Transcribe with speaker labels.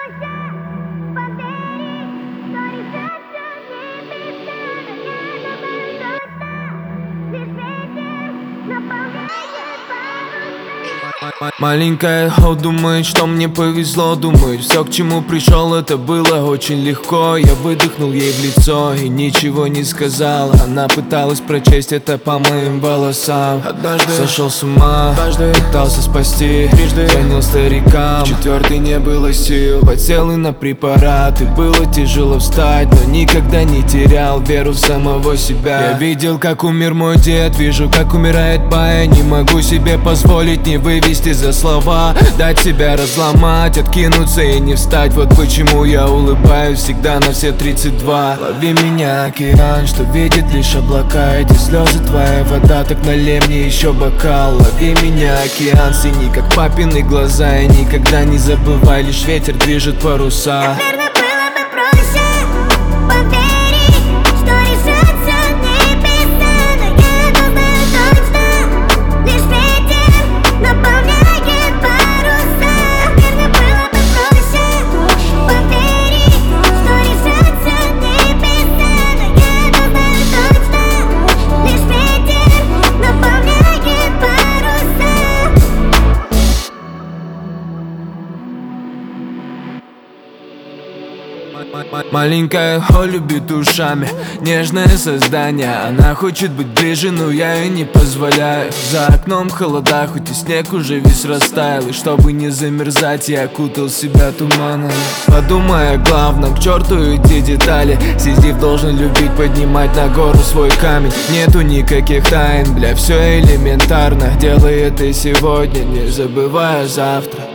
Speaker 1: Маленькая Ho думает, что мне повезло. Думает, все, к чему пришел, это было очень легко. Я выдохнул ей в лицо и ничего не сказал. Она пыталась прочесть это по моим волосам. Однажды сошел с ума, пытался спасти, трижды звонил старикам, четвертый не было сил. Подсел и на препараты, было тяжело встать, но никогда не терял веру в самого себя. Я видел, как умер мой дед, вижу, как умирает Бая. Не могу себе позволить не вывести за слова, дать себя разломать, откинуться и не встать. Вот почему я улыбаюсь всегда на все 32. Лови меня, океан, что видит лишь облака. Эти слезы твоя вода, так налей мне еще бокал. Лови меня, океан, синий, как папины глаза. И никогда не забывай, лишь ветер движет паруса. Маленькая Ho любит ушами, нежное создание. Она хочет быть ближе, но я ей не позволяю. За окном холода, хоть и снег уже весь растаял. И чтобы не замерзать, я окутал себя туманом. Подумай о главном, к черту эти детали. Сизиф должен любить поднимать на гору свой камень. Нету никаких тайн, бля, все элементарно. Делай это сегодня, не забывая завтра.